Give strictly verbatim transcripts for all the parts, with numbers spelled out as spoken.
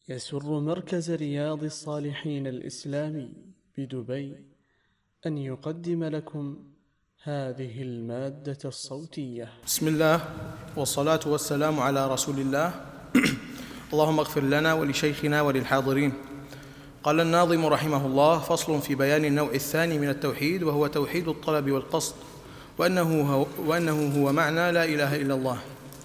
يسر مركز رياض الصالحين الإسلامي بدبي أن يقدم لكم هذه المادة الصوتية. بسم الله والصلاة والسلام على رسول الله. اللهم اغفر لنا ولشيخنا وللحاضرين. قال الناظم رحمه الله: فصل في بيان النوع الثاني من التوحيد، وهو توحيد الطلب والقصد، وأنه هو, وأنه هو معنى لا إله إلا الله.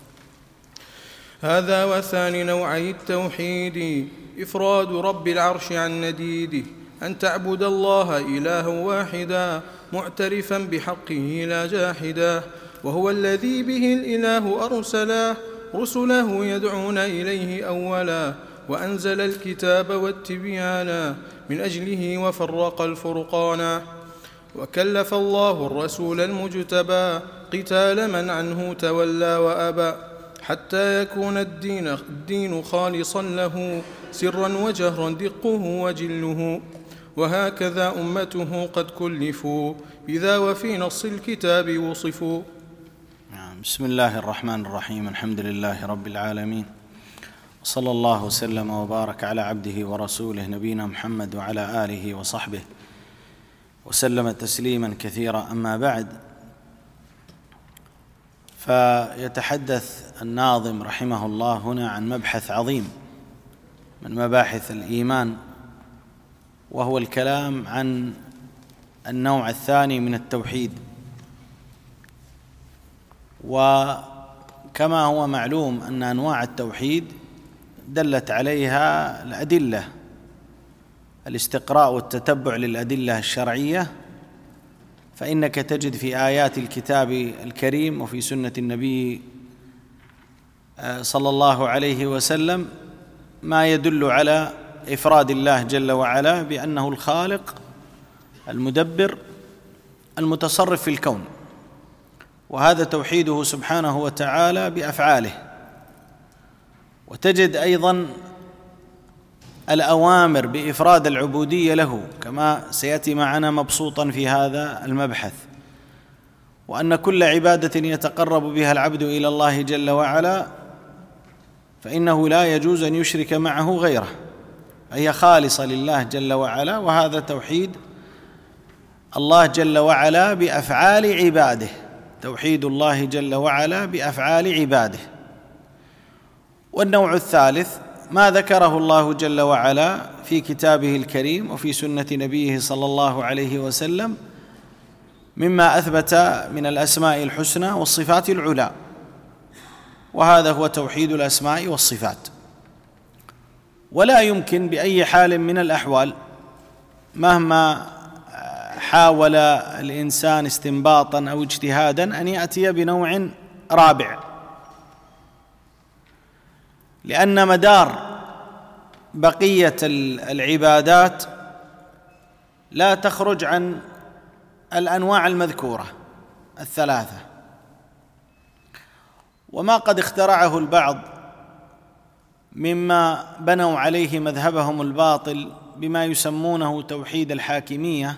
هذا وثاني نوعي التوحيد إفراد رب العرش عن نديده، أن تعبد الله إلها واحدا معترفا بحقه لا جاحدا، وهو الذي به الإله أرسلا رسله يدعون إليه أولا، وأنزل الكتاب والتبيانا من أجله وفرق الفرقانا، وكلف الله الرسول المجتبى قتال من عنه تولى وأبى، حتى يكون الدين, الدين خالصا له سرا وجهرا دقه وجله، وهكذا أمته قد كلفوا بذا وفي نص الكتاب وصفوا. بسم الله الرحمن الرحيم. الحمد لله رب العالمين، صلى الله وسلم وبارك على عبده ورسوله نبينا محمد وعلى آله وصحبه وسلم تسليما كثيرا. أما بعد، فيتحدث الناظم رحمه الله هنا عن مبحث عظيم من مباحث الإيمان، وهو الكلام عن النوع الثاني من التوحيد. وكما هو معلوم أن أنواع التوحيد دلت عليها الأدلة، الاستقراء والتتبع للأدلة الشرعية، فإنك تجد في آيات الكتاب الكريم وفي سنة النبي صلى الله عليه وسلم ما يدل على إفراد الله جل وعلا بأنه الخالق المدبر المتصرف في الكون، وهذا توحيده سبحانه وتعالى بأفعاله. وتجد أيضا الأوامر بإفراد العبودية له، كما سيأتي معنا مبسوطا في هذا المبحث، وأن كل عبادة يتقرب بها العبد إلى الله جل وعلا فإنه لا يجوز أن يشرك معه غيره، هي خالصة لله جل وعلا، وهذا توحيد الله جل وعلا بأفعال عباده، توحيد الله جل وعلا بأفعال عباده. والنوع الثالث ما ذكره الله جل وعلا في كتابه الكريم وفي سنة نبيه صلى الله عليه وسلم مما أثبت من الأسماء الحسنى والصفات العلى، وهذا هو توحيد الأسماء والصفات. ولا يمكن بأي حال من الأحوال مهما حاول الإنسان استنباطا أو اجتهادا أن يأتي بنوع رابع، لأن مدار بقية العبادات لا تخرج عن الأنواع المذكورة الثلاثة. وما قد اخترعه البعض مما بنوا عليه مذهبهم الباطل بما يسمونه توحيد الحاكمية،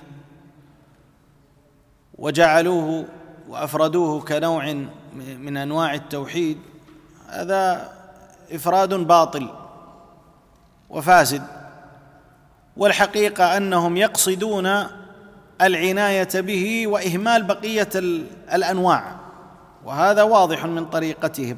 وجعلوه وأفردوه كنوع من أنواع التوحيد، هذا إفراد باطل وفاسد. والحقيقة أنهم يقصدون العناية به وإهمال بقية الأنواع، وهذا واضح من طريقتهم،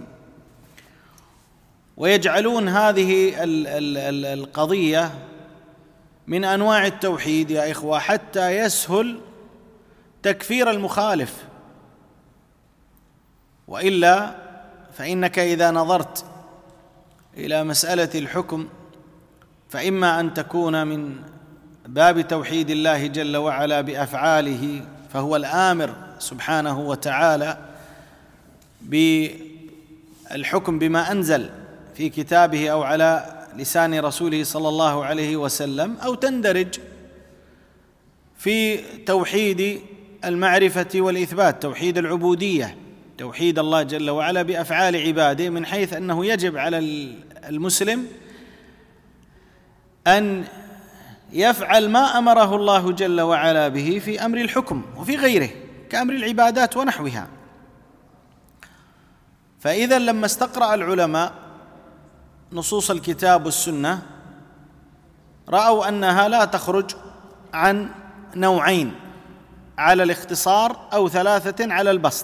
ويجعلون هذه القضية من أنواع التوحيد يا إخوة حتى يسهل تكفير المخالف. وإلا فإنك إذا نظرت إلى مسألة الحكم فإما أن تكون من باب توحيد الله جل وعلا بأفعاله، فهو الآمر سبحانه وتعالى بالحكم بما أنزل في كتابه أو على لسان رسوله صلى الله عليه وسلم، أو تندرج في توحيد المعرفة والإثبات، توحيد العبودية، توحيد الله جل وعلا بأفعال عباده، من حيث أنه يجب على المسلم أن يفعل ما أمره الله جل وعلا به في أمر الحكم وفي غيره كأمر العبادات ونحوها. فإذا لما استقرأ العلماء نصوص الكتاب والسنة رأوا أنها لا تخرج عن نوعين على الاختصار أو ثلاثة على البسط.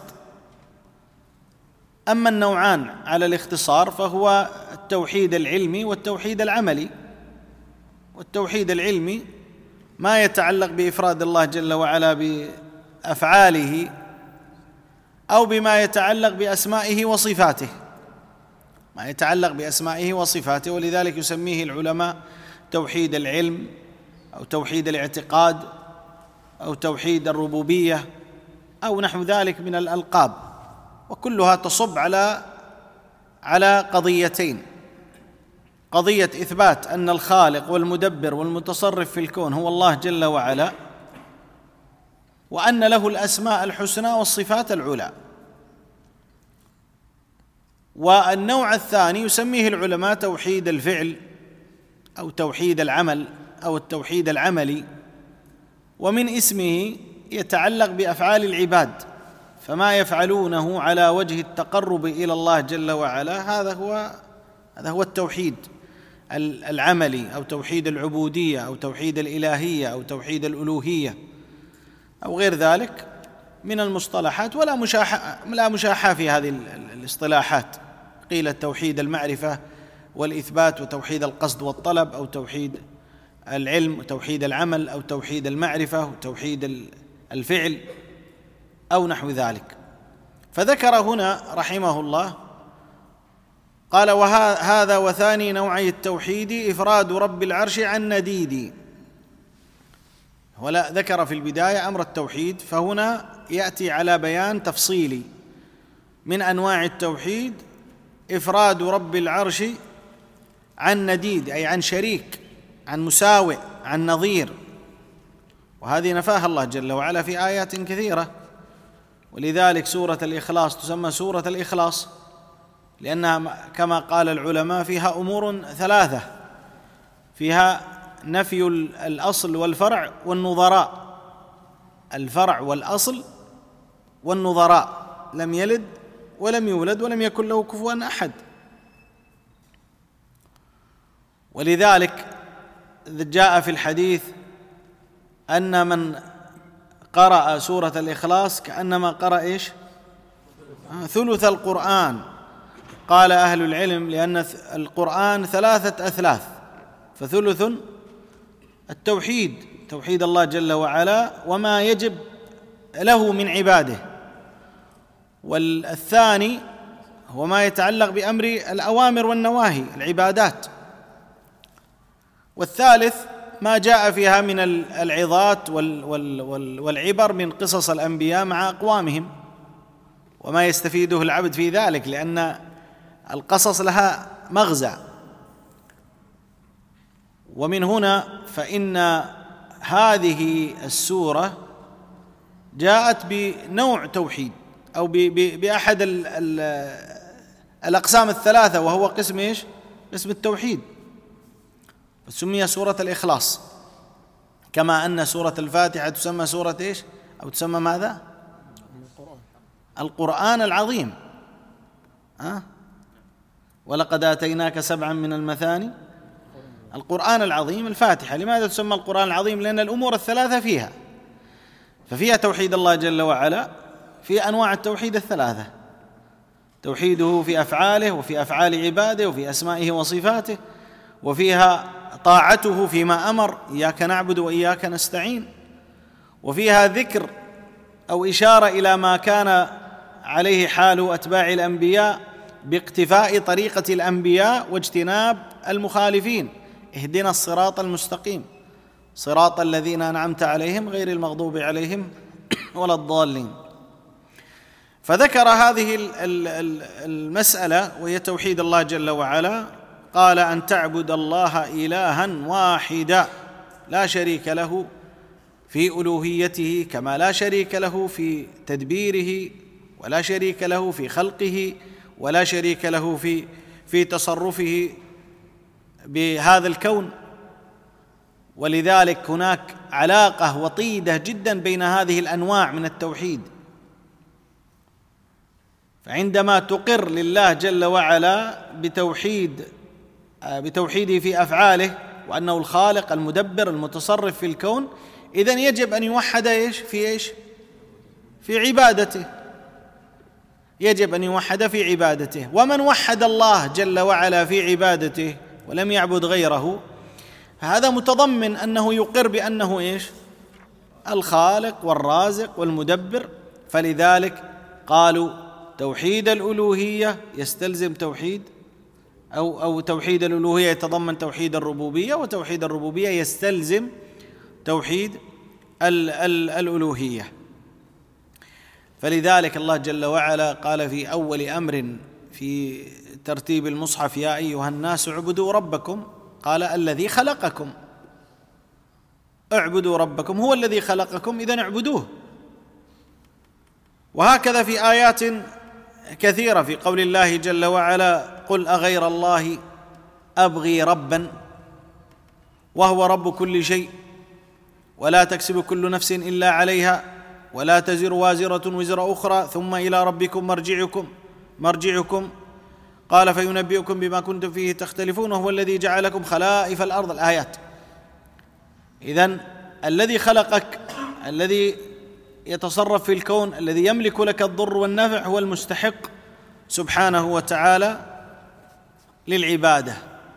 أما النوعان على الاختصار فهو التوحيد العلمي والتوحيد العملي. والتوحيد العلمي ما يتعلق بإفراد الله جل وعلا بأفعاله أو بما يتعلق بأسمائه وصفاته، ما يتعلق بأسمائه وصفاته، ولذلك يسميه العلماء توحيد العلم أو توحيد الاعتقاد أو توحيد الربوبية أو نحو ذلك من الألقاب، وكلها تصب على على قضيتين: قضية إثبات أن الخالق والمدبر والمتصرف في الكون هو الله جل وعلا، وأن له الأسماء الحسنى والصفات العلى. والنوع الثاني يسميه العلماء توحيد الفعل أو توحيد العمل أو التوحيد العملي، ومن اسمه يتعلق بأفعال العباد، فما يفعلونه على وجه التقرب إلى الله جل وعلا هذا هو هذا هو التوحيد العملي أو توحيد العبودية أو توحيد الإلهية أو توحيد الألوهية أو غير ذلك من المصطلحات، ولا مشاحة لا مشاحة في هذه الاصطلاحات. قيل توحيد المعرفة والإثبات وتوحيد القصد والطلب، أو توحيد العلم وتوحيد العمل، أو توحيد المعرفة وتوحيد الفعل أو نحو ذلك. فذكر هنا رحمه الله قال: وهذا وثاني نوعي التوحيد إفراد رب العرش عن نديد. ولا ذكر في البداية أمر التوحيد، فهنا يأتي على بيان تفصيلي من أنواع التوحيد: إفراد رب العرش عن نديد، أي عن شريك، عن مساوئ، عن نظير، وهذه نفاها الله جل وعلا في آيات كثيرة. ولذلك سورة الإخلاص تسمى سورة الإخلاص، لأنها كما قال العلماء فيها أمور ثلاثة: فيها نفي الأصل والفرع والنظراء، الفرع والأصل والنظراء، لم يلد ولم يولد ولم يكن له كفوا أحد. ولذلك جاء في الحديث أن من قرأ سورة الإخلاص كأنما قرأ إيش؟ ثلث القرآن. قال أهل العلم لأن القرآن ثلاثة أثلاث، فثلث التوحيد، توحيد الله جل وعلا وما يجب له من عباده، والثاني هو ما يتعلق بأمر الأوامر والنواهي العبادات، والثالث ما جاء فيها من العظات والعبر من قصص الأنبياء مع أقوامهم، وما يستفيده العبد في ذلك، لأن القصص لها مغزى. ومن هنا فإن هذه السورة جاءت بنوع توحيد أو بأحد الأقسام الثلاثة، وهو قسم إيش؟ قسم التوحيد، سمي سورة الإخلاص، كما أن سورة الفاتحة تسمى سورة إيش؟ أو تسمى ماذا؟ القرآن العظيم. أه؟ ولقد آتيناك سبعا من المثاني، القرآن العظيم الفاتحة. لماذا تسمى القرآن العظيم؟ لأن الأمور الثلاثة فيها، ففيها توحيد الله جل وعلا في أنواع التوحيد الثلاثة: توحيده في أفعاله وفي أفعال عباده وفي أسمائه وصفاته، وفيها طاعته فيما أمر: إياك نعبد وإياك نستعين، وفيها ذكر أو إشارة إلى ما كان عليه حال أتباع الأنبياء باقتفاء طريقة الأنبياء واجتناب المخالفين: اهدنا الصراط المستقيم صراط الذين أنعمت عليهم غير المغضوب عليهم ولا الضالين. فذكر هذه المسألة وهي توحيد الله جل وعلا، قال: أن تعبد الله إلها واحدا لا شريك له في ألوهيته، كما لا شريك له في تدبيره، ولا شريك له في خلقه، ولا شريك له في في تصرفه بهذا الكون. ولذلك هناك علاقة وطيدة جدا بين هذه الأنواع من التوحيد. فعندما تقر لله جل وعلا بتوحيد بتوحيده في أفعاله وأنه الخالق المدبر المتصرف في الكون، إذن يجب أن يوحد إيش في إيش في عبادته، يجب أن يوحد في عبادته. ومن وحد الله جل وعلا في عبادته ولم يعبد غيره، هذا متضمن أنه يقر بأنه إيش الخالق والرازق والمدبر. فلذلك قالوا توحيد الألوهية يستلزم توحيد أو أو توحيد الألوهية يتضمن توحيد الربوبية، وتوحيد الربوبية يستلزم توحيد ال ال الألوهية. فلذلك الله جل وعلا قال في أول أمر في ترتيب المصحف: يا أيها الناس اعبدوا ربكم، قال الذي خلقكم، اعبدوا ربكم، هو الذي خلقكم إذن اعبدوه. وهكذا في آيات كثيرة في قول الله جل وعلا: قل أغير الله أبغي ربا وهو رب كل شيء ولا تكسب كل نفس إلا عليها ولا تزر وازرة وزر أخرى ثم إلى ربكم مرجعكم مرجعكم قال فينبئكم بما كنتم فيه تختلفون وهو الذي جعلكم خلائف الأرض. الآيات. إذن الذي خلقك، الذي يتصرف في الكون، الذي يملك لك الضر والنفع، هو المستحق سبحانه وتعالى للعبادة.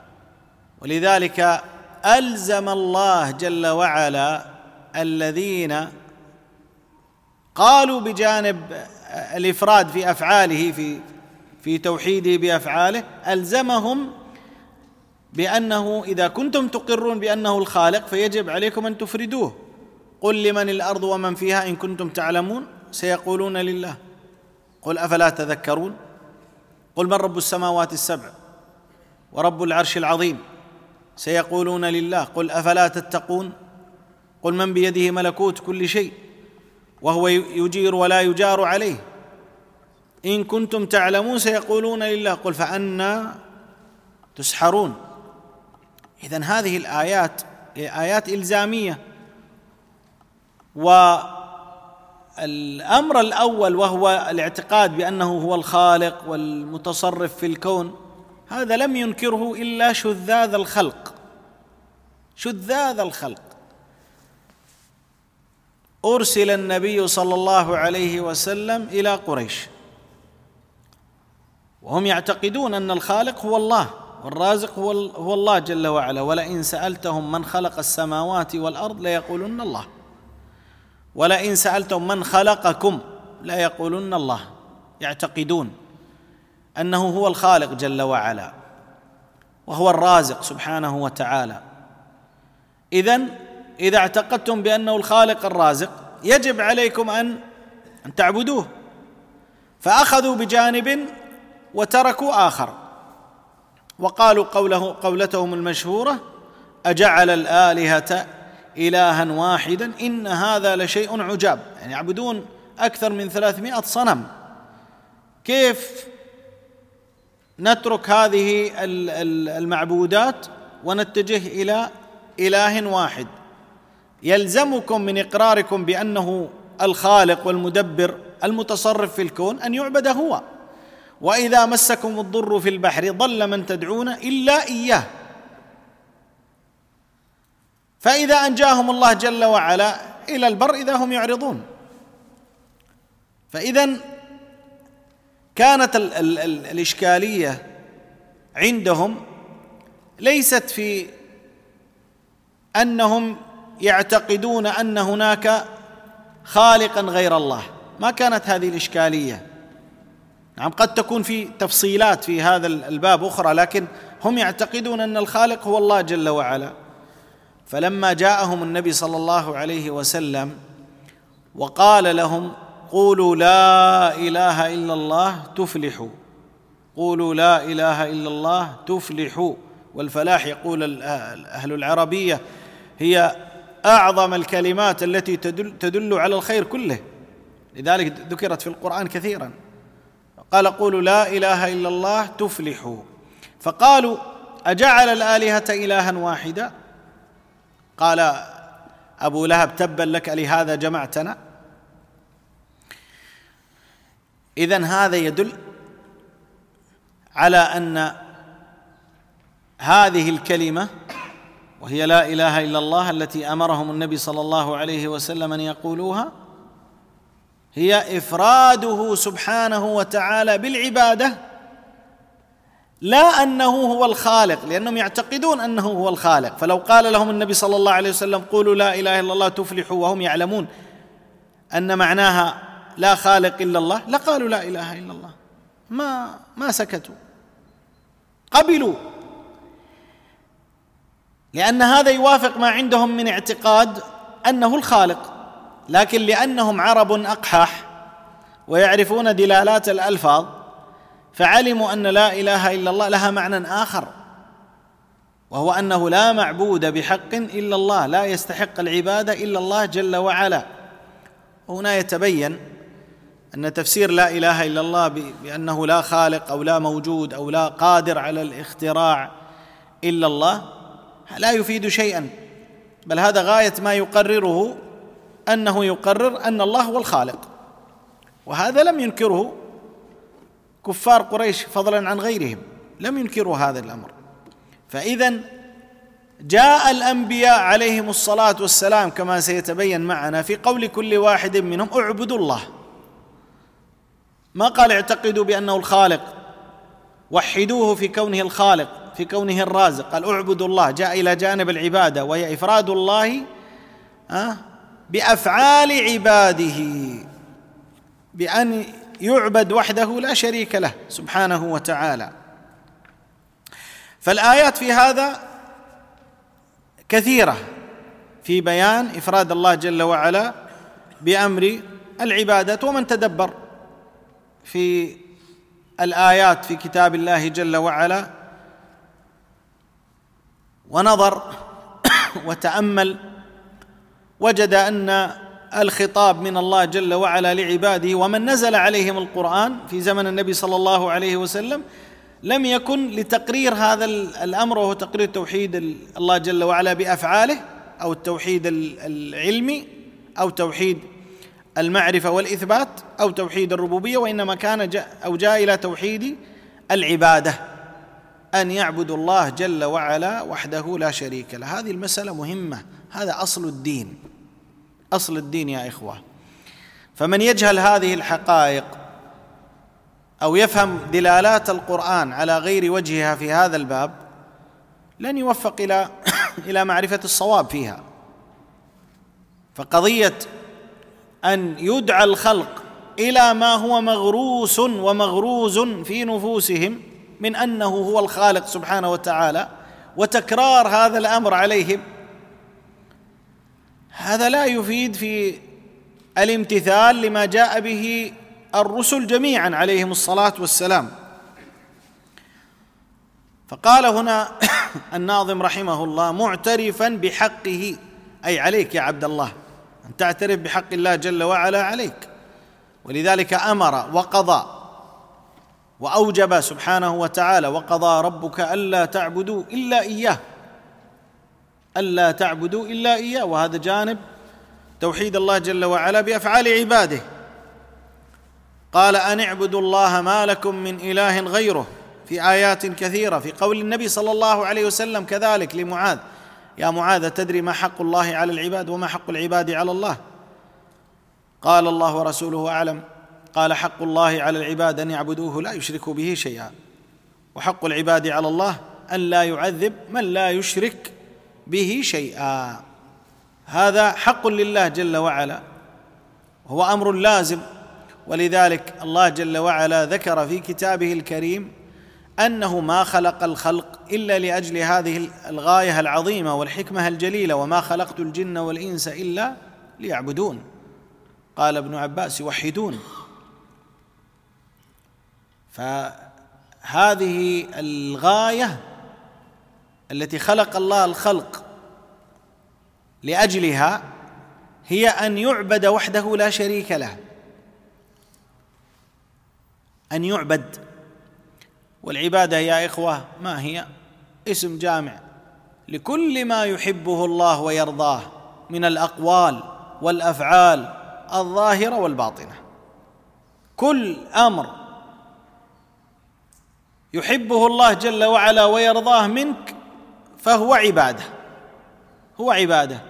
ولذلك ألزم الله جل وعلا الذين قالوا بجانب الإفراد في أفعاله في في توحيده بأفعاله، ألزمهم بأنه إذا كنتم تقرون بأنه الخالق فيجب عليكم أن تفردوه. قل لمن الأرض ومن فيها إن كنتم تعلمون سيقولون لله قل أفلا تذكرون. قل من رب السماوات السبع ورب العرش العظيم سيقولون لله قل أفلا تتقون. قل من بيده ملكوت كل شيء وهو يجير ولا يجار عليه إن كنتم تعلمون سيقولون لله قل فأنى تسحرون. إذن هذه الآيات آيات إلزامية. والأمر الأول وهو الاعتقاد بأنه هو الخالق والمتصرف في الكون، هذا لم ينكره إلا شذاذ الخلق شذاذ الخلق. أرسل النبي صلى الله عليه وسلم إلى قريش وهم يعتقدون أن الخالق هو الله والرازق هو الله جل وعلا، ولئن سألتهم من خلق السماوات والأرض ليقولن الله، ولئن سألتهم من خلقكم ليقولن الله. يعتقدون أنه هو الخالق جل وعلا وهو الرازق سبحانه وتعالى. إذن إذا اعتقدتم بأنه الخالق الرازق يجب عليكم أن تعبدوه، فأخذوا بجانب وتركوا آخر، وقالوا قوله قولتهم المشهورة: أجعل الآلهة إلها واحدا إن هذا لشيء عجاب. يعني يعبدون أكثر من ثلاثمائة صنم، كيف نترك هذه المعبودات ونتجه إلى إله واحد؟ يلزمكم من إقراركم بأنه الخالق والمدبر المتصرف في الكون أن يعبد هو، وإذا مسكم الضر في البحر ضل من تدعون إلا إياه، فإذا أنجاهم الله جل وعلا إلى البر إذا هم يعرضون. فإذن كانت ال ال ال الإشكالية عندهم ليست في أنهم يعتقدون أن هناك خالقا غير الله، ما كانت هذه الإشكالية. نعم قد تكون في تفصيلات في هذا الباب أخرى، لكن هم يعتقدون أن الخالق هو الله جل وعلا. فلما جاءهم النبي صلى الله عليه وسلم وقال لهم: قولوا لا إله إلا الله تفلحوا، قولوا لا إله إلا الله تفلحوا. والفلاح يقول أهل العربية هي أعظم الكلمات التي تدل, تدل على الخير كله، لذلك ذكرت في القرآن كثيرا. قال: قولوا لا إله إلا الله تفلحوا. فقالوا: أجعل الآلهة إلها واحدا؟ قال أبو لهب: تبا لك لهذا جمعتنا. إذن هذا يدل على أن هذه الكلمة وهي لا إله إلا الله التي أمرهم النبي صلى الله عليه وسلم أن يقولوها هي إفراده سبحانه وتعالى بالعبادة، لا أنه هو الخالق، لأنهم يعتقدون أنه هو الخالق. فلو قال لهم النبي صلى الله عليه وسلم قولوا لا إله إلا الله تفلحوا وهم يعلمون أن معناها لا خالق إلا الله لقالوا لا إله إلا الله، ما ما سكتوا، قبلوا، لأن هذا يوافق ما عندهم من اعتقاد أنه الخالق. لكن لأنهم عرب أقحاح ويعرفون دلالات الألفاظ فعلموا أن لا إله إلا الله لها معنى آخر، وهو أنه لا معبود بحق إلا الله، لا يستحق العبادة إلا الله جل وعلا. وهنا يتبين أن تفسير لا إله إلا الله بأنه لا خالق أو لا موجود أو لا قادر على الاختراع إلا الله لا يفيد شيئا، بل هذا غاية ما يقرره أنه يقرر أن الله هو الخالق، وهذا لم ينكره كفار قريش فضلا عن غيرهم، لم ينكروا هذا الأمر. فإذن جاء الأنبياء عليهم الصلاة والسلام كما سيتبين معنا في قول كل واحد منهم اعبدوا الله، ما قال اعتقدوا بأنه الخالق، وحدوه في كونه الخالق في كونه الرازق، قال اعبدوا الله، جاء إلى جانب العبادة وهي إفراد الله بأفعال عباده، بأن يعبد وحده لا شريك له سبحانه وتعالى. فالآيات في هذا كثيرة في بيان إفراد الله جل وعلا بأمر العبادة. ومن تدبر في الآيات في كتاب الله جل وعلا ونظر وتأمل وجد أن الخطاب من الله جل وعلا لعباده ومن نزل عليهم القرآن في زمن النبي صلى الله عليه وسلم لم يكن لتقرير هذا الأمر، وهو تقرير توحيد الله جل وعلا بأفعاله أو التوحيد العلمي أو توحيد المعرفة والإثبات أو توحيد الربوبية، وإنما كان جاء أو جاء إلى توحيد العبادة، أن يعبدوا الله جل وعلا وحده لا شريك له. هذه المسألة مهمة، هذا أصل الدين، أصل الدين يا إخوة. فمن يجهل هذه الحقائق أو يفهم دلالات القرآن على غير وجهها في هذا الباب لن يوفق إلى إلى معرفة الصواب فيها. فقضية أن يدعى الخلق إلى ما هو مغروس ومغروز في نفوسهم من أنه هو الخالق سبحانه وتعالى وتكرار هذا الأمر عليهم، هذا لا يفيد في الامتثال لما جاء به الرسل جميعا عليهم الصلاة والسلام. فقال هنا الناظم رحمه الله معترفا بحقه، أي عليك يا عبد الله أن تعترف بحق الله جل وعلا عليك، ولذلك أمر وقضى وأوجب سبحانه وتعالى وقضى ربك ألا تعبدوا إلا إياه، ألا تعبدوا إلا إياه، وهذا جانب توحيد الله جل وعلا بأفعال عباده. قال أن اعبدوا الله ما لكم من إله غيره في آيات كثيرة، في قول النبي صلى الله عليه وسلم كذلك لمعاذ يا معاذ تدري ما حق الله على العباد وما حق العباد على الله؟ قال الله ورسوله أعلم. قال حق الله على العباد أن يعبدوه لا يشركوا به شيئا، وحق العباد على الله أن لا يعذب من لا يشرك به شيئا. هذا حق لله جل وعلا، هو أمر لازم. ولذلك الله جل وعلا ذكر في كتابه الكريم أنه ما خلق الخلق إلا لأجل هذه الغاية العظيمة والحكمة الجليلة، وما خلقت الجن والإنس إلا ليعبدون. قال ابن عباس يوحدون. فهذه الغاية التي خلق الله الخلق لأجلها هي أن يعبد وحده لا شريك له، أن يعبد. والعبادة يا إخوة ما هي؟ اسم جامع لكل ما يحبه الله ويرضاه من الأقوال والأفعال الظاهرة والباطنة. كل أمر يحبه الله جل وعلا ويرضاه منك فهو عبادة، هو عبادة،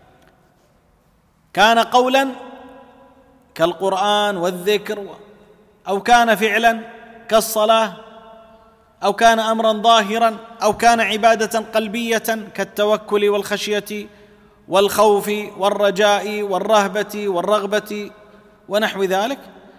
كان قولا كالقرآن والذكر، أو كان فعلا كالصلاة، أو كان أمرا ظاهرا، أو كان عبادة قلبية كالتوكل والخشية والخوف والرجاء والرهبة والرغبة ونحو ذلك،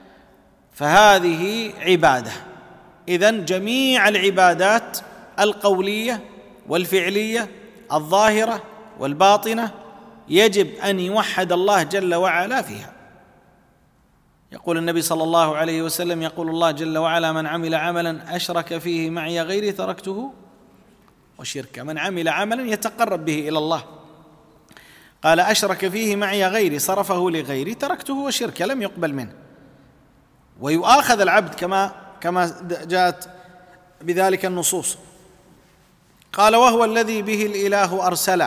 فهذه عبادة. إذن جميع العبادات القولية والفعلية الظاهرة والباطنة يجب أن يوحد الله جل وعلا فيها. يقول النبي صلى الله عليه وسلم، يقول الله جل وعلا: من عمل عملا أشرك فيه معي غيري تركته وشركه. من عمل عملا يتقرب به إلى الله، قال: أشرك فيه معي غيري، صرفه لغيري، تركته وشركه، لم يقبل منه، ويؤاخذ العبد كما كما جاءت بذلك النصوص. قال: وهو الذي به الإله أرسل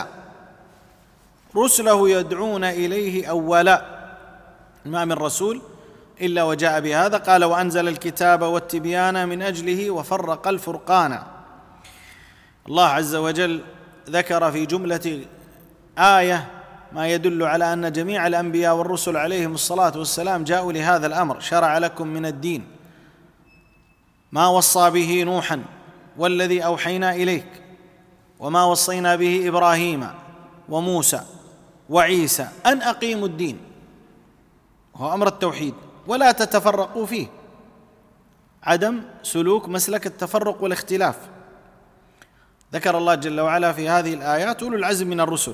رسله يدعون إليه أولا، ما من رسول إلا وجاء بهذا. قال: وأنزل الكتاب والتبيان من أجله وفرق الفرقان. الله عز وجل ذكر في جملة آية ما يدل على أن جميع الأنبياء والرسل عليهم الصلاة والسلام جاءوا لهذا الأمر: شرع لكم من الدين ما وصى به نوحا والذي أوحينا إليك وما وصينا به إبراهيم وموسى وعيسى أن أقيموا الدين، وهو أمر التوحيد، ولا تتفرقوا فيه، عدم سلوك مسلك التفرق والاختلاف. ذكر الله جل وعلا في هذه الآيات أولو العزم من الرسل.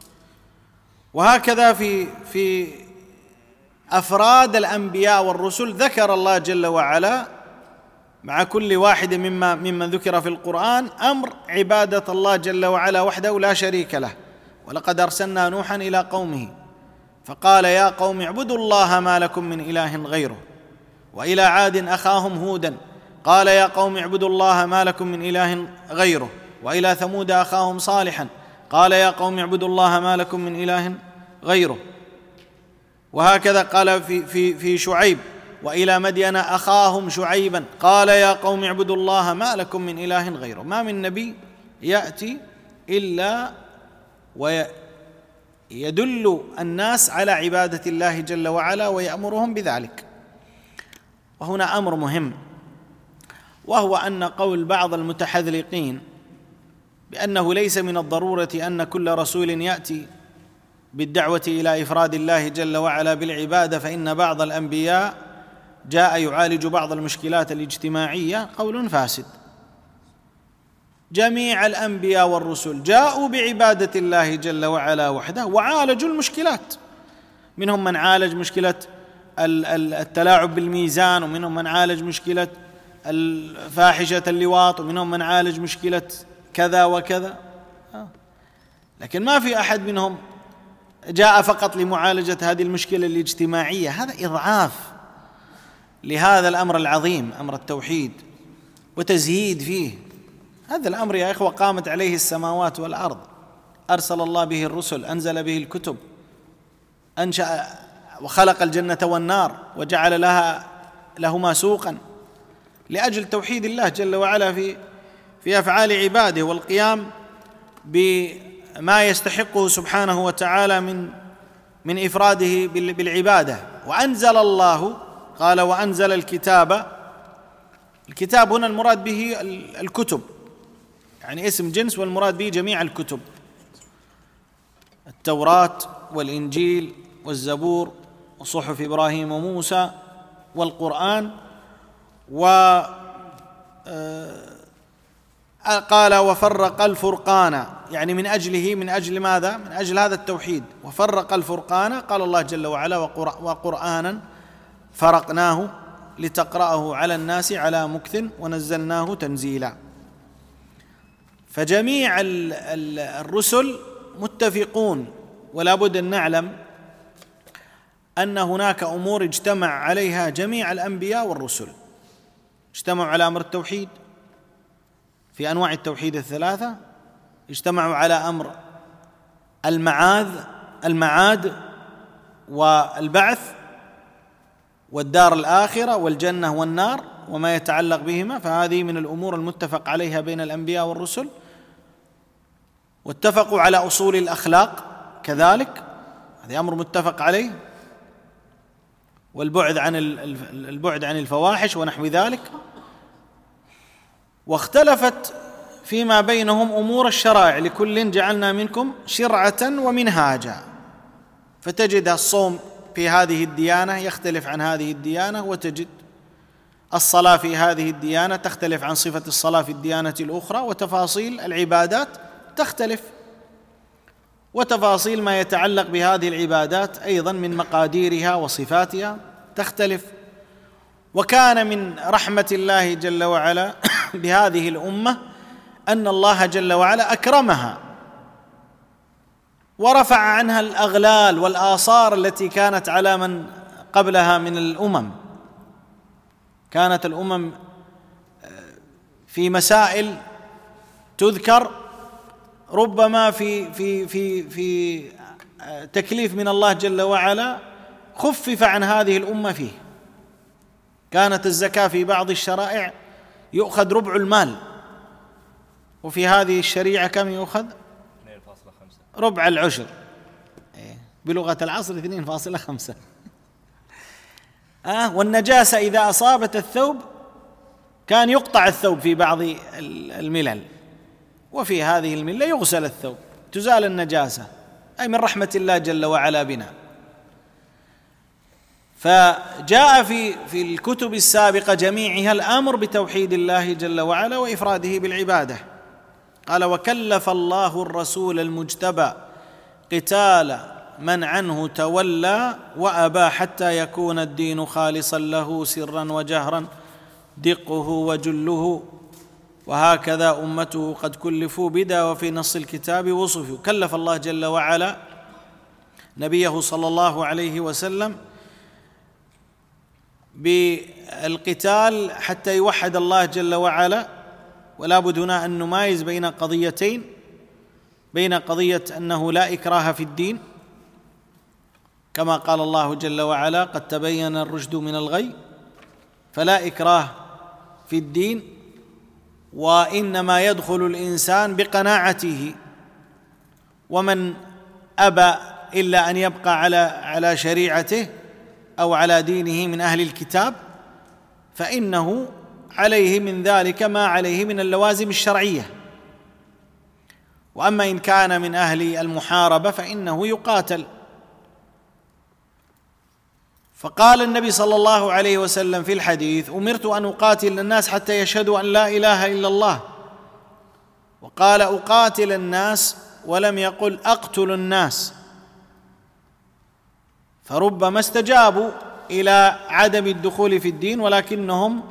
وهكذا في في أفراد الأنبياء والرسل ذكر الله جل وعلا مع كل واحد مما ممن ذكر في القرآن أمر عبادة الله جل وعلا وحده لا شريك له. ولقد أرسلنا نوحا إلى قومه فقال: يا قوم اعبدوا الله ما لكم من إله غيره. وإلى عاد أخاهم هودا قال: يا قوم اعبدوا الله ما لكم من إله غيره. وإلى ثمود أخاهم صالحا قال: يا قوم اعبدوا الله ما لكم من إله غيره. وهكذا قال في في في شعيب: وإلى مدين أخاهم شعيبا قال: يا قوم اعبدوا الله ما لكم من إله غيره. ما من نبي يأتي إلا ويدل الناس على عبادة الله جل وعلا ويأمرهم بذلك. وهنا أمر مهم، وهو أن قول بعض المتحذلقين بأنه ليس من الضرورة أن كل رسول يأتي بالدعوة إلى إفراد الله جل وعلا بالعبادة، فإن بعض الأنبياء جاء يعالج بعض المشكلات الاجتماعية، قول فاسد. جميع الأنبياء والرسل جاءوا بعبادة الله جل وعلا وحده وعالجوا المشكلات. منهم من عالج مشكلة التلاعب بالميزان، ومنهم من عالج مشكلة الفاحشة اللواط، ومنهم من عالج مشكلة كذا وكذا، لكن ما في أحد منهم جاء فقط لمعالجة هذه المشكلة الاجتماعية. هذا إضعاف لهذا الأمر العظيم، أمر التوحيد، وتزهيد فيه. هذا الأمر يا إخوة قامت عليه السماوات والأرض، أرسل الله به الرسل، أنزل به الكتب، أنشأ وخلق الجنة والنار وجعل لها لهما سوقا لأجل توحيد الله جل وعلا في في أفعال عباده والقيام بما يستحقه سبحانه وتعالى من من إفراده بالعبادة. وأنزل الله، قال: وأنزل الكتاب. الكتاب هنا المراد به الكتب، يعني اسم جنس، والمراد به جميع الكتب: التوراة والإنجيل والزبور وصحف إبراهيم وموسى والقرآن. و قال: وفرق الفرقان، يعني من أجله، من أجل ماذا؟ من أجل هذا التوحيد. وفرق الفرقان، قال الله جل وعلا: وقرآنا فرقناه لتقرأه على الناس على مكث ونزلناه تنزيلا. فجميع الرسل متفقون، ولا بد أن نعلم أن هناك أمور اجتمع عليها جميع الأنبياء والرسل. اجتمعوا على أمر التوحيد في أنواع التوحيد الثلاثة، اجتمعوا على أمر المعاذ المعاد والبعث والدار الآخرة والجنة والنار وما يتعلق بهما، فهذه من الأمور المتفق عليها بين الأنبياء والرسل. واتفقوا على أصول الأخلاق كذلك، هذا أمر متفق عليه، والبعد عن البعد عن الفواحش ونحو ذلك. واختلفت فيما بينهم أمور الشرائع، لكل جعلنا منكم شرعة ومنهاجا، فتجد الصوم في هذه الديانة يختلف عن هذه الديانة، وتجد الصلاة في هذه الديانة تختلف عن صفة الصلاة في الديانة الأخرى، وتفاصيل العبادات تختلف، وتفاصيل ما يتعلق بهذه العبادات أيضا من مقاديرها وصفاتها تختلف. وكان من رحمة الله جل وعلا بهذه الأمة أن الله جل وعلا أكرمها ورفع عنها الأغلال والآثار التي كانت على من قبلها من الأمم. كانت الأمم في مسائل تذكر ربما في في في في تكليف من الله جل وعلا خفف عن هذه الأمة فيه. كانت الزكاة في بعض الشرائع يؤخذ ربع المال، وفي هذه الشريعة كم يؤخذ؟ ربع العشر، بلغة العصر اثنين فاصلة خمسة. آه والنجاسة إذا أصابت الثوب كان يقطع الثوب في بعض الملل، وفي هذه الملة يغسل الثوب تزال النجاسة، أي من رحمة الله جل وعلا بنا. فجاء في في الكتب السابقة جميعها الأمر بتوحيد الله جل وعلا وإفراده بالعبادة. قال: وكلف الله الرسول المجتبى قتال من عنه تولى وأبى حتى يكون الدين خالصا له سرا وجهرا دقه وجله، وهكذا أمته قد كلفوا بدا وفي نص الكتاب وصفوا. كلف الله جل وعلا نبيه صلى الله عليه وسلم بالقتال حتى يوحد الله جل وعلا. ولا بد هنا أن نمايز بين قضيتين، بين قضية أنه لا إكراه في الدين كما قال الله جل وعلا: قد تبين الرشد من الغي، فلا إكراه في الدين، وإنما يدخل الإنسان بقناعته، ومن أبى إلا أن يبقى على على شريعته أو على دينه من أهل الكتاب فإنه عليه من ذلك ما عليه من اللوازم الشرعية. وأما إن كان من أهل المحاربة فإنه يقاتل. فقال النبي صلى الله عليه وسلم في الحديث: أمرت أن أقاتل الناس حتى يشهدوا أن لا إله إلا الله، وقال: أقاتل الناس، ولم يقل أقتل الناس. فربما استجابوا إلى عدم الدخول في الدين، ولكنهم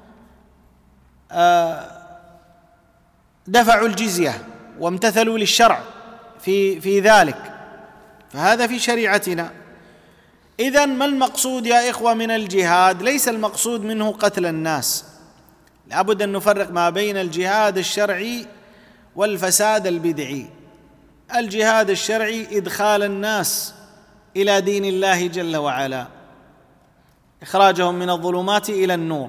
دفعوا الجزية وامتثلوا للشرع في في ذلك، فهذا في شريعتنا. إذن ما المقصود يا إخوة من الجهاد؟ ليس المقصود منه قتل الناس، لابد أن نفرق ما بين الجهاد الشرعي والفساد البدعي. الجهاد الشرعي إدخال الناس إلى دين الله جل وعلا، إخراجهم من الظلمات إلى النور،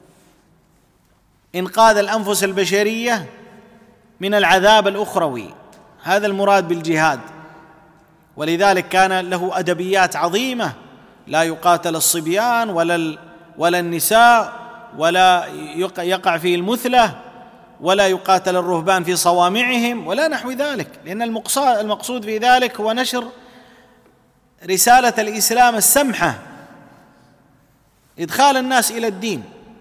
إنقاذ الأنفس البشرية من العذاب الأخروي، هذا المراد بالجهاد. ولذلك كان له أدبيات عظيمة: لا يقاتل الصبيان ولا ولا النساء، ولا يقع فيه المثلة، ولا يقاتل الرهبان في صوامعهم، ولا نحو ذلك، لأن المقصود في ذلك هو نشر رسالة الإسلام السمحة، إدخال الناس إلى الدين،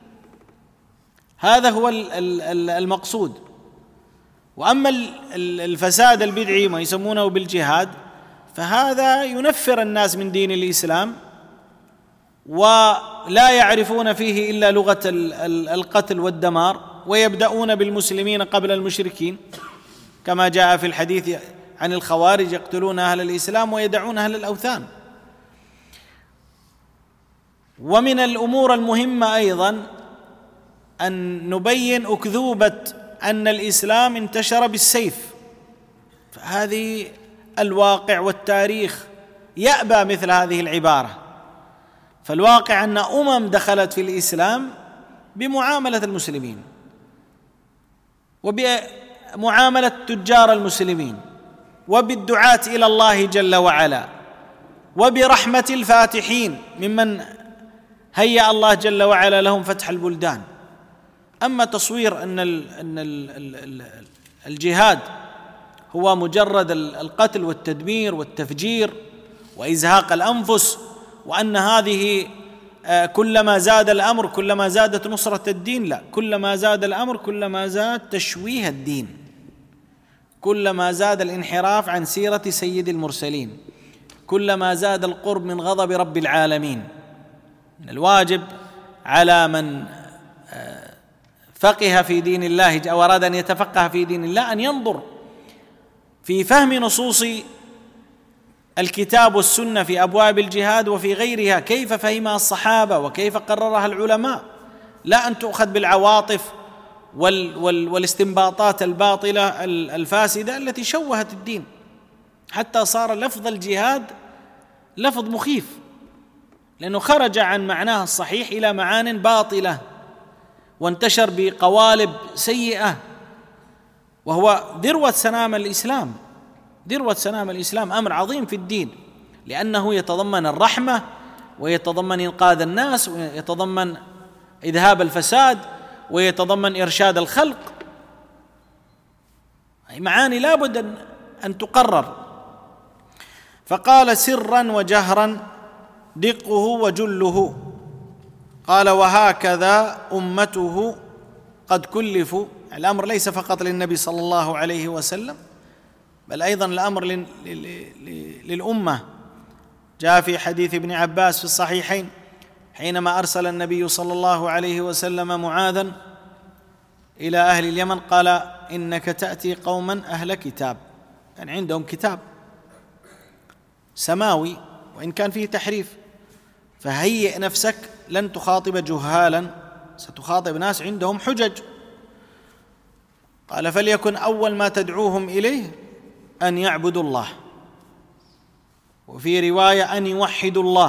هذا هو المقصود. وأما الفساد البدعي ما يسمونه بالجهاد فهذا ينفر الناس من دين الإسلام، ولا يعرفون فيه إلا لغة القتل والدمار، ويبدأون بالمسلمين قبل المشركين، كما جاء في الحديث عن الخوارج: يقتلون أهل الإسلام ويدعون أهل الأوثان. ومن الأمور المهمة أيضا أن نبين أكذوبة أن الإسلام انتشر بالسيف، فهذه الواقع والتاريخ يأبى مثل هذه العبارة. فالواقع أن أمم دخلت في الإسلام بمعاملة المسلمين معاملة تجار المسلمين، وبالدعاة إلى الله جل وعلا، وبرحمة الفاتحين ممن هيأ الله جل وعلا لهم فتح البلدان. أما تصوير أن الجهاد هو مجرد القتل والتدمير والتفجير وإزهاق الأنفس، وأن هذه كلما زاد الأمر كلما زادت نصرة الدين، لا، كلما زاد الأمر كلما زاد تشويه الدين، كلما زاد الانحراف عن سيرة سيد المرسلين، كلما زاد القرب من غضب رب العالمين. الواجب على من فقه في دين الله أو أراد أن يتفقه في دين الله أن ينظر في فهم نصوص الكتاب والسنة في أبواب الجهاد وفي غيرها، كيف فهمها الصحابة وكيف قررها العلماء، لا أن تؤخذ بالعواطف وال وال والاستنباطات الباطلة الفاسدة التي شوهت الدين، حتى صار لفظ الجهاد لفظ مخيف، لأنه خرج عن معناه الصحيح إلى معان باطلة، وانتشر بقوالب سيئة، وهو ذروة سنام الإسلام. ذروة سنام الإسلام أمر عظيم في الدين، لأنه يتضمن الرحمة، ويتضمن إنقاذ الناس، ويتضمن إذهاب الفساد، ويتضمن إرشاد الخلق. أي معاني لا بد أن تقرر. فقال سرا وجهرا دقه وجله، قال وهكذا أمته قد كلفوا. الأمر ليس فقط للنبي صلى الله عليه وسلم، بل أيضا الأمر للأمة. جاء في حديث ابن عباس في الصحيحين حينما أرسل النبي صلى الله عليه وسلم معاذا إلى أهل اليمن، قال إنك تأتي قوما أهل كتاب، يعني عندهم كتاب سماوي وإن كان فيه تحريف، فهيئ نفسك، لن تخاطب جهالا، ستخاطب ناس عندهم حجج. قال فليكن أول ما تدعوهم إليه أن يعبدوا الله، وفي رواية أن يوحدوا الله،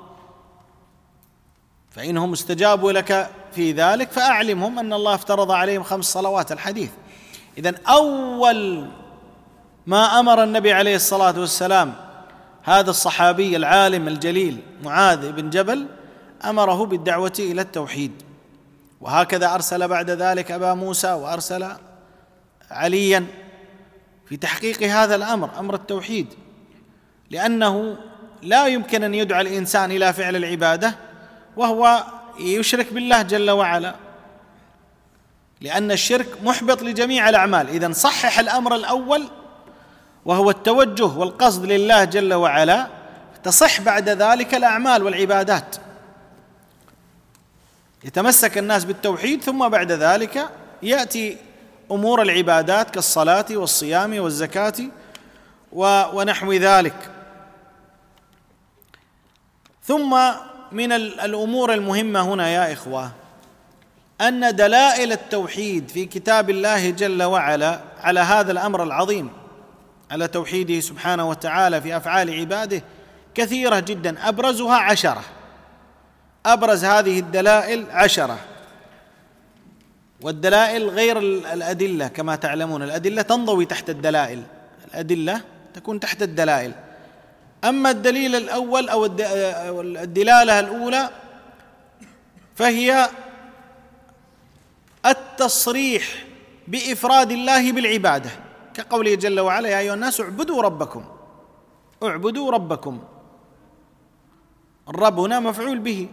فإنهم استجابوا لك في ذلك فأعلمهم أن الله افترض عليهم خمس صلوات، الحديث. إذن أول ما أمر النبي عليه الصلاة والسلام هذا الصحابي العالم الجليل معاذ بن جبل، أمره بالدعوة إلى التوحيد. وهكذا أرسل بعد ذلك أبا موسى، وأرسل عليا في تحقيق هذا الأمر، أمر التوحيد، لأنه لا يمكن أن يدعى الإنسان إلى فعل العبادة وهو يشرك بالله جل وعلا، لأن الشرك محبط لجميع الأعمال. إذن صحح الأمر الأول وهو التوجه والقصد لله جل وعلا، تصح بعد ذلك الأعمال والعبادات، يتمسك الناس بالتوحيد، ثم بعد ذلك يأتي أمور العبادات كالصلاة والصيام والزكاة ونحو ذلك. ثم من الأمور المهمة هنا يا إخوة أن دلائل التوحيد في كتاب الله جل وعلا على هذا الأمر العظيم، على توحيده سبحانه وتعالى في أفعال عباده، كثيرة جدا، أبرزها عشرة. أبرز هذه الدلائل عشرة، والدلائل غير الأدلة كما تعلمون، الأدلة تنضوي تحت الدلائل، الأدلة تكون تحت الدلائل. أما الدليل الأول أو الدلالة الأولى فهي التصريح بإفراد الله بالعبادة، كقوله جل وعلا يا أيها الناس اعبدوا ربكم، اعبدوا ربكم. الرب هنا مفعول به.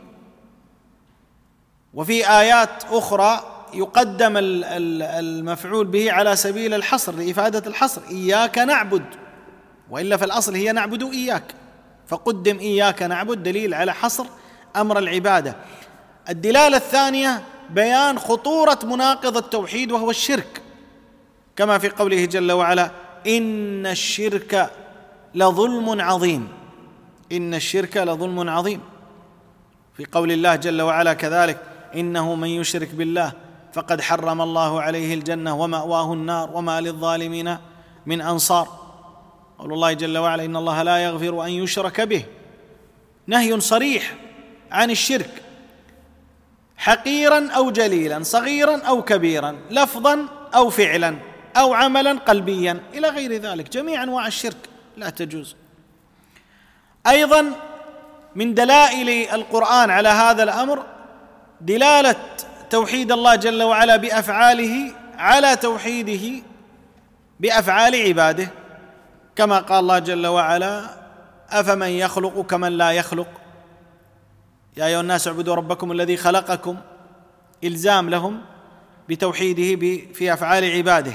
وفي آيات أخرى يقدم المفعول به على سبيل الحصر لإفادة الحصر، إياك نعبد، وإلا في الأصل هي نعبد إياك، فقدم إياك نعبد دليل على حصر أمر العبادة. الدلالة الثانية بيان خطورة مناقض التوحيد وهو الشرك، كما في قوله جل وعلا إن الشرك لظلم عظيم، إن الشرك لظلم عظيم. في قول الله جل وعلا كذلك إنه من يشرك بالله فقد حرم الله عليه الجنة ومأواه النار وما للظالمين من أنصار. قول الله جل وعلا إن الله لا يغفر أن يشرك به، نهي صريح عن الشرك، حقيرا أو جليلا، صغيرا أو كبيرا، لفظا أو فعلا، أو عملا قلبيا إلى غير ذلك. جميع أنواع الشرك لا تجوز. أيضا من دلائل القرآن على هذا الأمر دلالة توحيد الله جل وعلا بأفعاله على توحيده بأفعال عباده، كما قال الله جل وعلا: أفمن يخلق كمن لا يخلق، يا أيها الناس اعبدوا ربكم الذي خلقكم، إلزام لهم بتوحيده في أفعال عباده.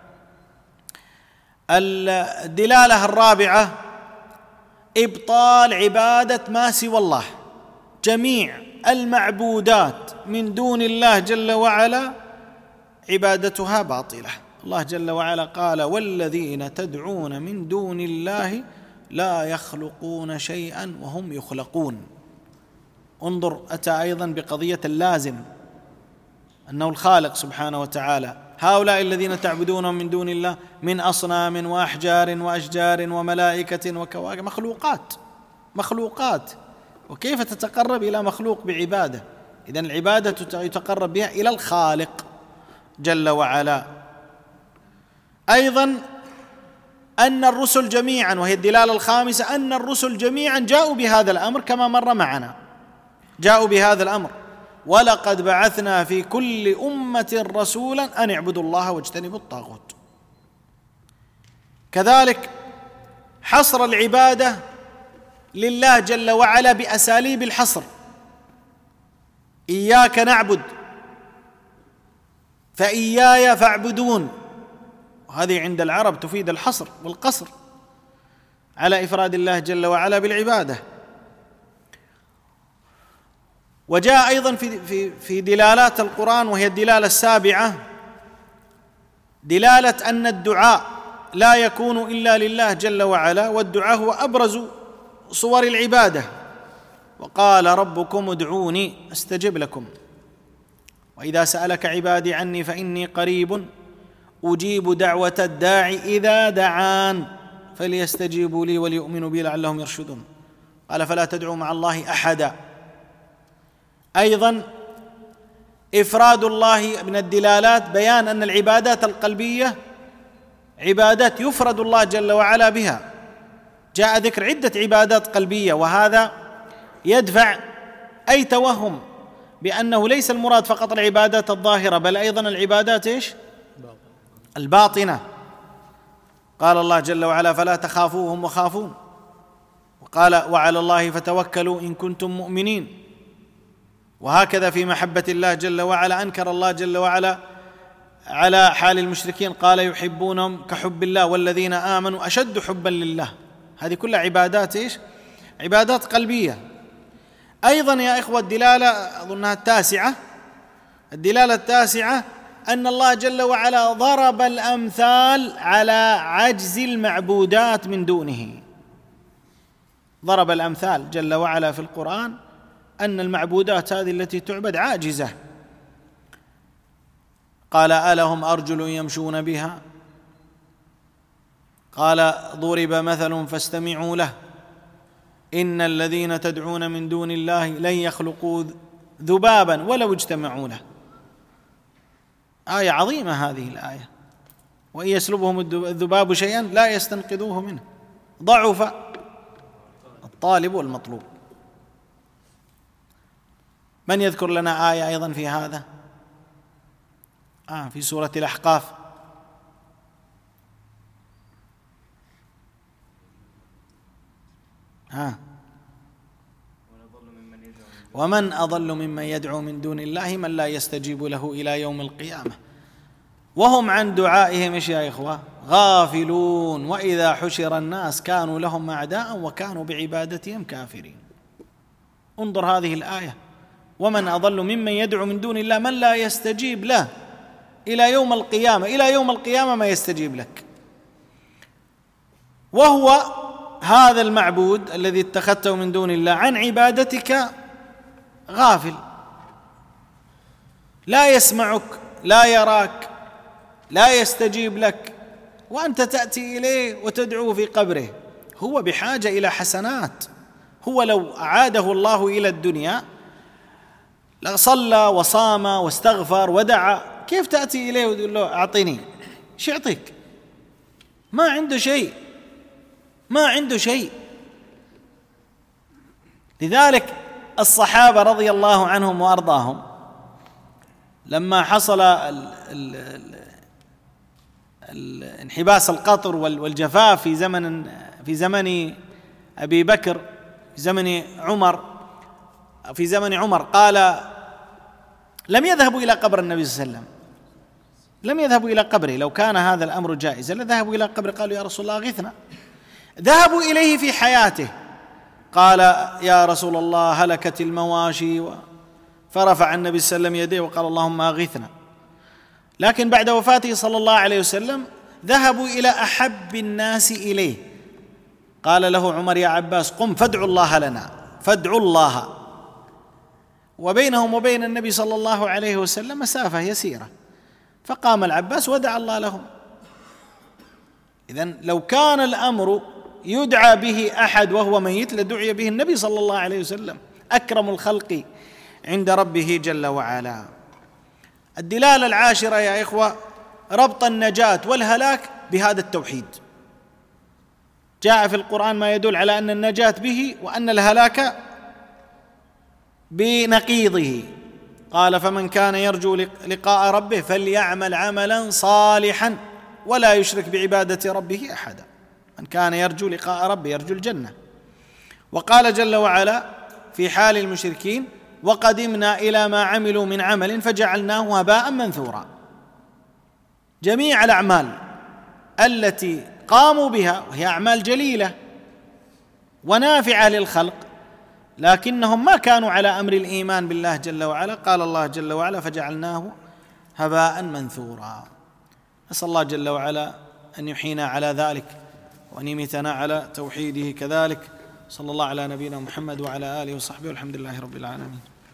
الدلالة الرابعة إبطال عبادة ما سوى الله. جميع المعبودات من دون الله جل وعلا عبادتها باطلة. الله جل وعلا قال: والذين تدعون من دون الله لا يخلقون شيئا وهم يخلقون. انظر، أتى أيضا بقضية اللازم أنه الخالق سبحانه وتعالى. هؤلاء الذين تعبدون من دون الله من أصنام وأحجار وأشجار وملائكة وكواكب، مخلوقات مخلوقات وكيف تتقرب إلى مخلوق بعبادة؟ إذن العبادة يتقرب بها إلى الخالق جل وعلا. أيضا أن الرسل جميعا، وهي الدلالة الخامسة، أن الرسل جميعا جاءوا بهذا الأمر كما مر معنا، جاءوا بهذا الأمر: ولقد بعثنا في كل أمة رسولا أن اعبدوا الله واجتنبوا الطاغوت. كذلك حصر العبادة لله جل وعلا بأساليب الحصر: إياك نعبد فإياي فاعبدون، وهذه عند العرب تفيد الحصر والقصر على إفراد الله جل وعلا بالعبادة. وجاء أيضا في في في دلالات القرآن، وهي الدلالة السابعة، دلالة أن الدعاء لا يكون إلا لله جل وعلا، والدعاء هو أبرز صور العبادة. وقال: ربكم ادعوني أستجب لكم، وإذا سألك عبادي عني فإني قريب أجيب دعوة الداعي إذا دعان فليستجيبوا لي وليؤمنوا بي لعلهم يرشدون. قال: فلا تدعوا مع الله أحدا. أيضا إفراد الله من الدلالات بيان أن العبادات القلبية عبادات يفرد الله جل وعلا بها. جاء ذكر عدة عبادات قلبية، وهذا يدفع أي توهم بأنه ليس المراد فقط العبادات الظاهرة، بل أيضا العبادات إيش؟ الباطنة. قال الله جل وعلا: فلا تخافوهم وخافون. وقال: وعلى الله فتوكلوا إن كنتم مؤمنين. وهكذا في محبة الله جل وعلا أنكر الله جل وعلا على حال المشركين، قال: يحبونهم كحب الله والذين آمنوا أشد حبا لله. هذه كلها عبادات إيش؟ عبادات قلبية. أيضا يا إخوة الدلالة أظنها التاسعة، الدلالة التاسعة أن الله جل وعلا ضرب الأمثال على عجز المعبودات من دونه. ضرب الأمثال جل وعلا في القرآن أن المعبودات هذه التي تعبد عاجزة. قال: ألهم أرجل يمشون بها؟ قال: ضرب مثل فاستمعوا له إن الذين تدعون من دون الله لن يخلقوا ذبابا ولو اجتمعوا له. آية عظيمة هذه الآية. وإن يسلبهم الذباب شيئا لا يستنقذوه منه، ضعف الطالب والمطلوب. من يذكر لنا آية أيضا في هذا؟ آه في سورة الأحقاف: ها ومن أضل ممن يدعو من دون الله من لا يستجيب له إلى يوم القيامة وهم عن دعائهم إيش يا إخوة؟ غافلون، وإذا حشر الناس كانوا لهم أعداء وكانوا بعبادتهم كافرين. انظر هذه الآية: ومن أضل ممن يدعو من دون الله من لا يستجيب له إلى يوم القيامة. إلى يوم القيامة ما يستجيب لك، وهو هذا المعبود الذي اتخذته من دون الله عن عبادتك غافل، لا يسمعك، لا يراك، لا يستجيب لك، وأنت تأتي إليه وتدعو في قبره. هو بحاجة إلى حسنات. هو لو أعاده الله إلى الدنيا لصلى وصام واستغفر ودعا، كيف تأتي إليه وتقول له أعطيني؟ ايش يعطيك؟ ما عنده شيء، ما عنده شيء. لذلك الصحابة رضي الله عنهم وأرضاهم لما حصل ال ال ال انحباس القطر والجفاف في زمن في زمن أبي بكر، في زمن عمر في زمن عمر قال لم يذهبوا إلى قبر النبي صلى الله عليه وسلم، لم يذهبوا إلى قبره. لو كان هذا الأمر جائزا لذهبوا إلى قبره، قالوا يا رسول الله أغثنا. ذهبوا إليه في حياته، قال يا رسول الله هلكت المواشي، فرفع النبي صلى الله عليه وسلم يديه وقال اللهم أغثنا. لكن بعد وفاته صلى الله عليه وسلم ذهبوا إلى أحب الناس إليه، قال له عمر يا عباس قم فادعوا الله لنا، فادعوا الله. وبينهم وبين النبي صلى الله عليه وسلم مسافة يسيرة، فقام العباس ودعا الله لهم. إذن لو كان الأمر يدعى به أحد وهو ميت لدعي به النبي صلى الله عليه وسلم، أكرم الخلق عند ربه جل وعلا. الدلالة العاشرة يا إخوة ربط النجاة والهلاك بهذا التوحيد. جاء في القرآن ما يدل على أن النجاة به وأن الهلاك بنقيضه. قال فمن كان يرجو لقاء ربه فليعمل عملا صالحا ولا يشرك بعبادة ربه أحدا. من كان يرجو لقاء ربه يرجو الجنة. وقال جل وعلا في حال المشركين وقدمنا إلى ما عملوا من عمل فجعلناه هباء منثورا. جميع الأعمال التي قاموا بها وهي أعمال جليلة ونافعة للخلق لكنهم ما كانوا على أمر الإيمان بالله جل وعلا، قال الله جل وعلا فجعلناه هباء منثورا. نسأل الله جل وعلا أن يحيينا على ذلك وأن يميتنا على توحيده كذلك. صلى الله على نبينا محمد وعلى آله وصحبه والحمد لله رب العالمين.